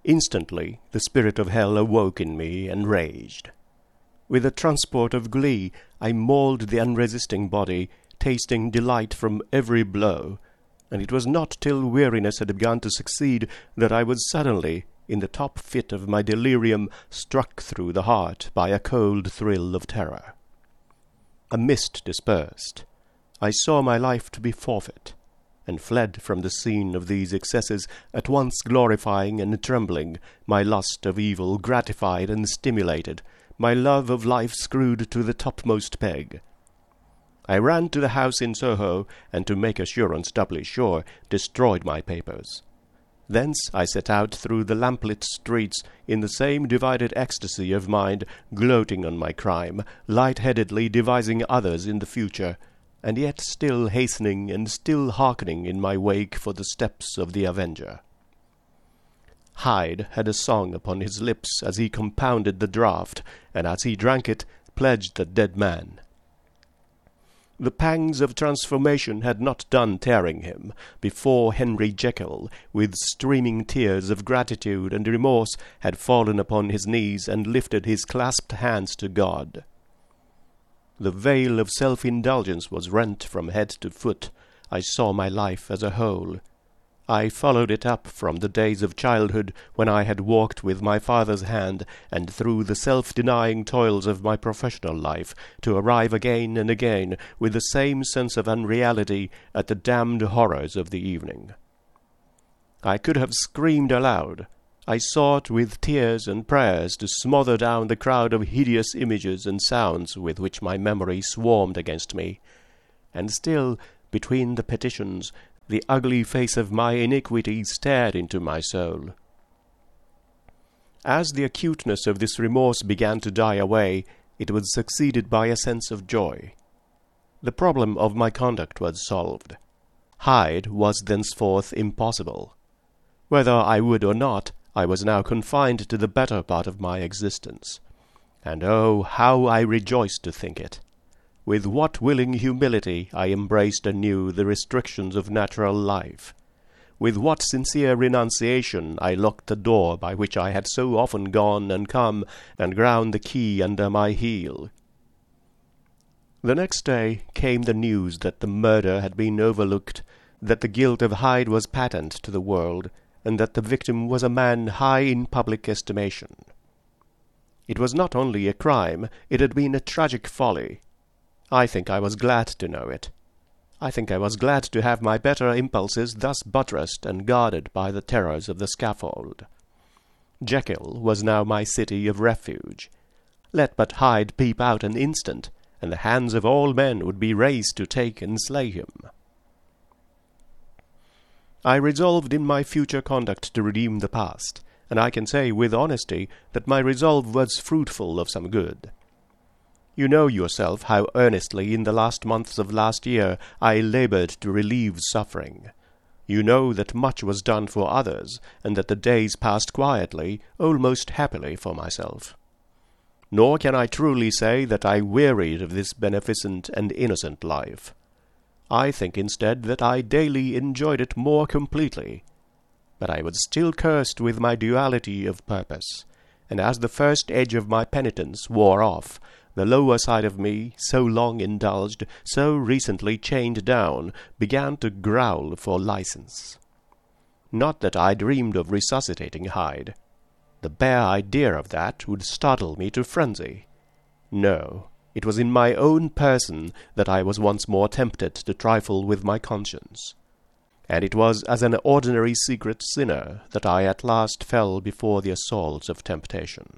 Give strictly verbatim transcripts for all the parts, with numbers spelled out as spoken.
Instantly the spirit of hell awoke in me and raged. With a transport of glee I mauled the unresisting body, tasting delight from every blow, and it was not till weariness had begun to succeed that I was suddenly, in the top fit of my delirium, struck through the heart by a cold thrill of terror. A mist dispersed. I saw my life to be forfeit, and fled from the scene of these excesses, at once glorifying and trembling, my lust of evil gratified and stimulated, my love of life screwed to the topmost peg. I ran to the house in Soho, and to make assurance doubly sure, destroyed my papers. Thence I set out through the lamplit streets in the same divided ecstasy of mind, gloating on my crime, light-headedly devising others in the future, and yet still hastening and still hearkening in my wake for the steps of the avenger. Hyde had a song upon his lips as he compounded the draught, and as he drank it, pledged the dead man. The pangs of transformation had not done tearing him, before Henry Jekyll, with streaming tears of gratitude and remorse, had fallen upon his knees and lifted his clasped hands to God. The veil of self-indulgence was rent from head to foot. I saw my life as a whole. I followed it up from the days of childhood, when I had walked with my father's hand, and through the self-denying toils of my professional life, to arrive again and again, with the same sense of unreality, at the damned horrors of the evening. I could have screamed aloud. I sought with tears and prayers to smother down the crowd of hideous images and sounds with which my memory swarmed against me, and still, between the petitions, the ugly face of my iniquity stared into my soul. As the acuteness of this remorse began to die away, it was succeeded by a sense of joy. The problem of my conduct was solved. Hyde was thenceforth impossible. Whether I would or not, I was now confined to the better part of my existence. And oh, how I rejoiced to think it! With what willing humility I embraced anew the restrictions of natural life! With what sincere renunciation I locked the door by which I had so often gone and come, and ground the key under my heel! The next day came the news that the murder had been overlooked, that the guilt of Hyde was patent to the world, and that the victim was a man high in public estimation. It was not only a crime, it had been a tragic folly. I think I was glad to know it. I think I was glad to have my better impulses thus buttressed and guarded by the terrors of the scaffold. Jekyll was now my city of refuge. Let but Hyde peep out an instant, and the hands of all men would be raised to take and slay him. I resolved in my future conduct to redeem the past, and I can say with honesty that my resolve was fruitful of some good. You know yourself how earnestly in the last months of last year I laboured to relieve suffering. You know that much was done for others, and that the days passed quietly, almost happily for myself. Nor can I truly say that I wearied of this beneficent and innocent life. I think instead that I daily enjoyed it more completely. But I was still cursed with my duality of purpose, and as the first edge of my penitence wore off, the lower side of me, so long indulged, so recently chained down, began to growl for license. Not that I dreamed of resuscitating Hyde. The bare idea of that would startle me to frenzy. No, it was in my own person that I was once more tempted to trifle with my conscience. And it was as an ordinary secret sinner that I at last fell before the assaults of temptation.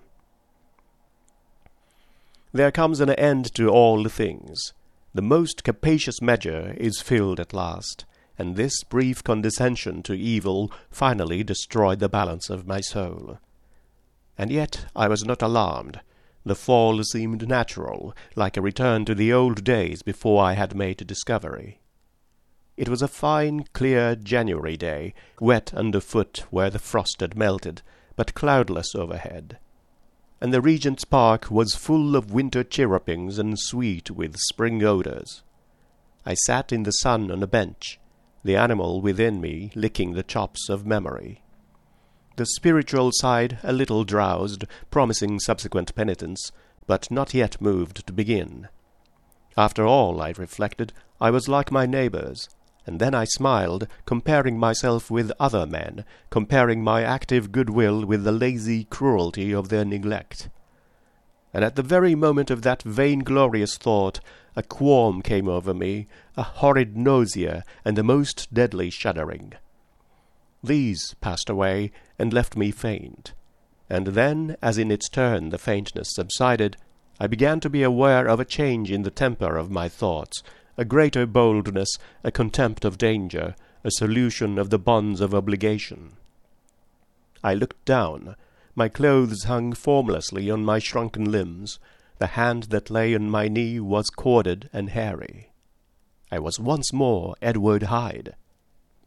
There comes an end to all things. The most capacious measure is filled at last, and this brief condescension to evil finally destroyed the balance of my soul. And yet I was not alarmed. The fall seemed natural, like a return to the old days before I had made a discovery. It was a fine, clear January day, wet underfoot where the frost had melted, but cloudless overhead. And the Regent's Park was full of winter chirrupings and sweet with spring odours. I sat in the sun on a bench, the animal within me licking the chops of memory. The spiritual side a little drowsed, promising subsequent penitence, but not yet moved to begin. After all, I reflected, I was like my neighbours, and then I smiled, comparing myself with other men, comparing my active goodwill with the lazy cruelty of their neglect. And at the very moment of that vainglorious thought, a qualm came over me, a horrid nausea, and a most deadly shuddering. These passed away, and left me faint. And then, as in its turn the faintness subsided, I began to be aware of a change in the temper of my thoughts, a greater boldness, a contempt of danger, a solution of the bonds of obligation. I looked down. My clothes hung formlessly on my shrunken limbs. The hand that lay on my knee was corded and hairy. I was once more Edward Hyde.